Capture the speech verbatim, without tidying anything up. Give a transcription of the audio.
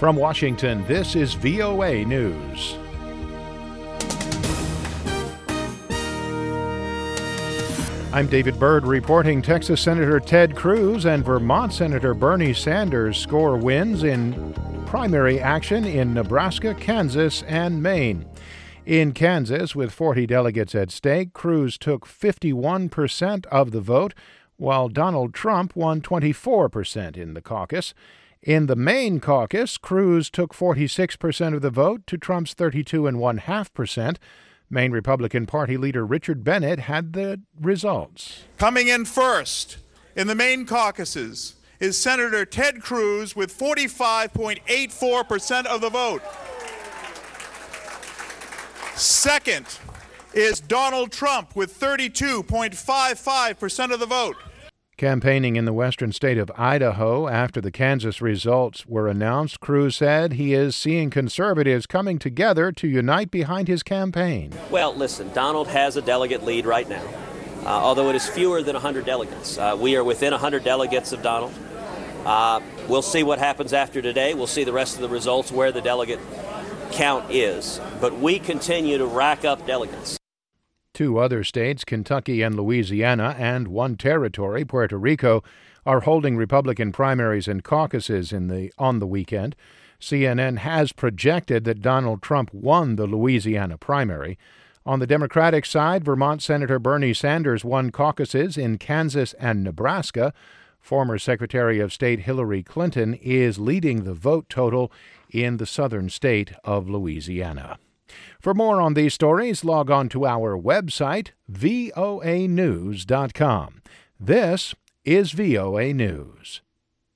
From Washington, this is V O A News. I'm David Byrd reporting. Texas Senator Ted Cruz and Vermont Senator Bernie Sanders score wins in primary action in Nebraska, Kansas, and Maine. In Kansas, with forty delegates at stake, Cruz took fifty-one percent of the vote, while Donald Trump won twenty-four percent in the caucus. In the Maine caucus, Cruz took forty-six percent of the vote to Trump's thirty-two point one five percent. Maine Republican Party leader Richard Bennett had the results. Coming in first in the Maine caucuses is Senator Ted Cruz with forty-five point eight four percent of the vote. Second is Donald Trump with thirty-two point five five percent of the vote. Campaigning in the western state of Idaho after the Kansas results were announced, Cruz said he is seeing conservatives coming together to unite behind his campaign. Well, listen, Donald has a delegate lead right now, uh, although it is fewer than one hundred delegates. Uh, we are within one hundred delegates of Donald. Uh, we'll see what happens after today. We'll see the rest of the results where the delegate count is. But we continue to rack up delegates. Two other states, Kentucky and Louisiana, and one territory, Puerto Rico, are holding Republican primaries and caucuses in the on the weekend. C N N has projected that Donald Trump won the Louisiana primary. On the Democratic side, Vermont Senator Bernie Sanders won caucuses in Kansas and Nebraska. Former Secretary of State Hillary Clinton is leading the vote total in the southern state of Louisiana. For more on these stories, log on to our website, V O A news dot com. This is V O A News.